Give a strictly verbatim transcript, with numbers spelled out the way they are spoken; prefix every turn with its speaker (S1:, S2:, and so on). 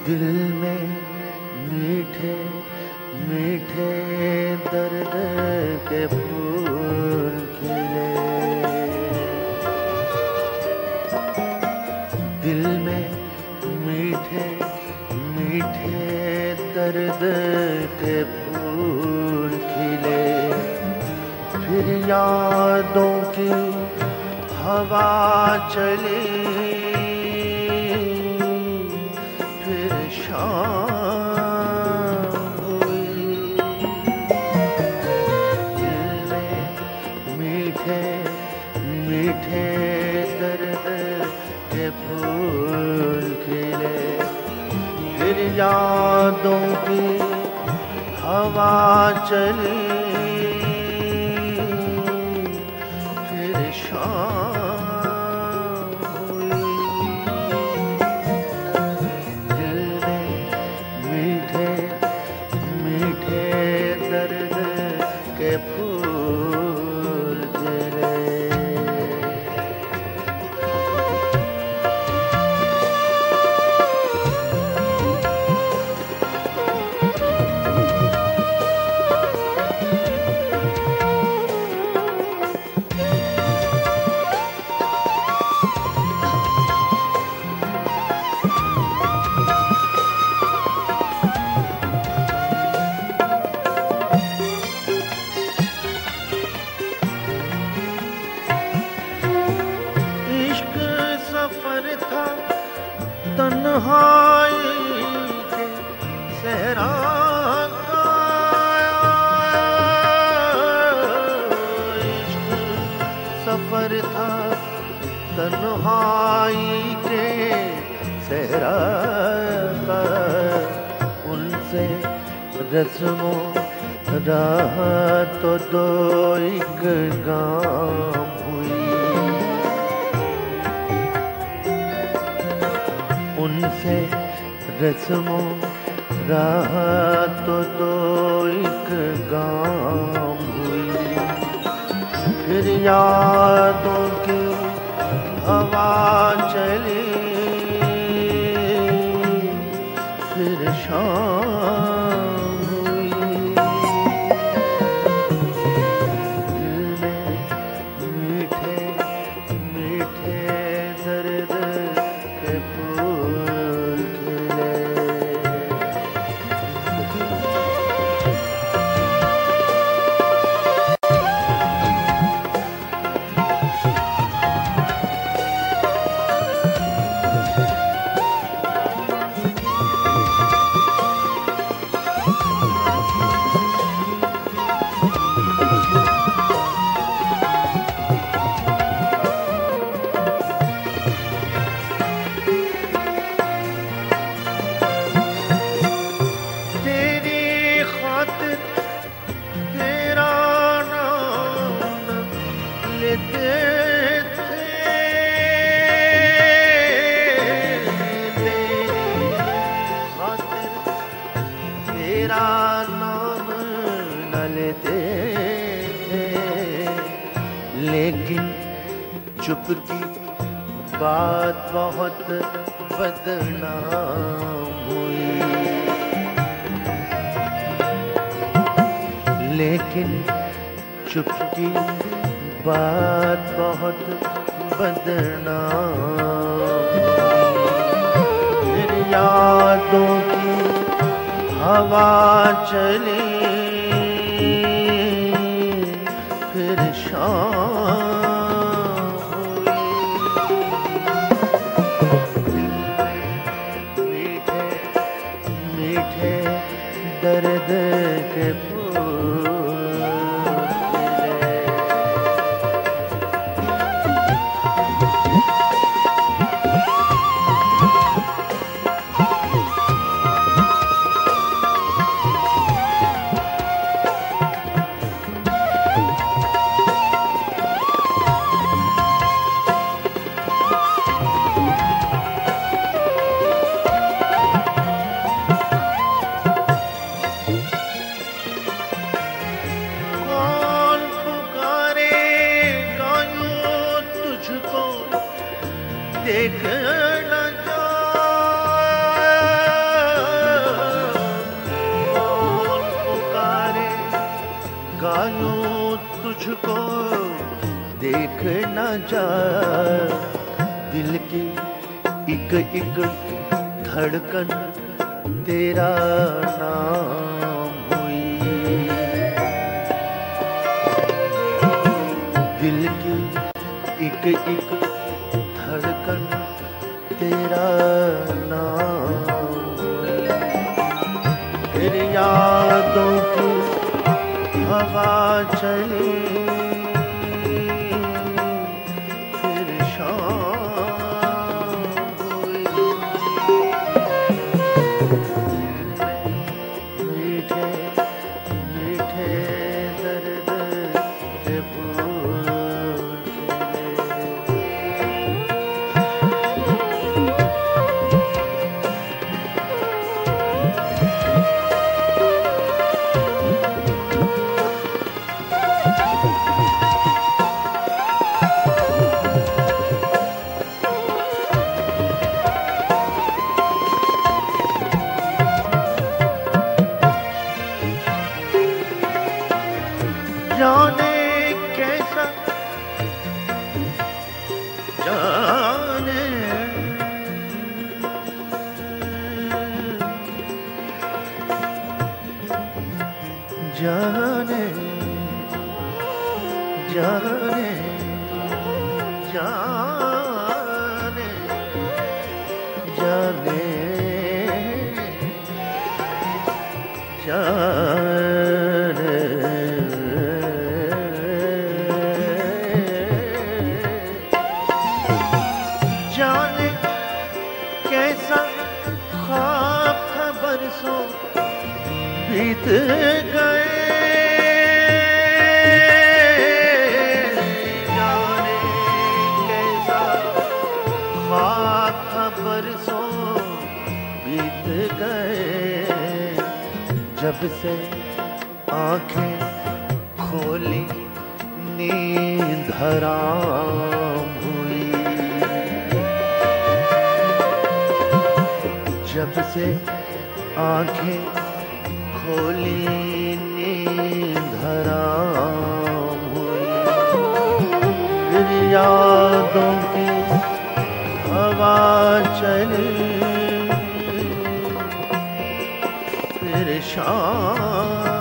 S1: दिल में मीठे मीठे दर्द के फूल खिले, दिल में मीठे मीठे दर्द के फूल खिले, फिर यादों की हवा चली, फिर शाम हुई। दिल में मीठे मीठे दर्द के फूल खिले, फिर यादों की हवा चली, फिर शाम हुई। दिल में मीठे मीठे दर्द के फूल खिले। तन्हाई के सहरा का इश्क सफर था, तन्हाई के सहरा का, उनसे रस्मों राह तो दो एक गाम हुई, उनसे रस्मों राह तो दो एक गाम हुई, फिर यादों की हवा चली, फिर शाम हुई। दिल में मीठे मीठे दर्द के फूल खिले। तेरा नाम न लेते थे, लेकिन चुपकी बात बहुत बदनाम हुई, लेकिन चुपकी बात बहुत बदनाम, फिर यादों की हवा चली, फिर शाम हुई। दिल में मीठे मीठे दर्द के फूल खिले। देख न जाए देख न जा, दिल की एक एक धड़कन तेरा नाम हुई। दिल की एक एक धड़कन तेरा नाम हुई। फिर यादों की हवा चली, फिर शाम हुई। मीठे मीठे दर्द के फूल खिले। जाने कैसा, जाने जाने जाने जाने जाने जाने जाने कैसा ख्वाब था बरसों बीत गए। जाने कैसा ख्वाब था बरसों बीत गए। जब से आंखें खोली नींद हराम हुई। जब से आंखें खोली नींद हराम हुई। फिर यादों की हवा चली, फिर शाम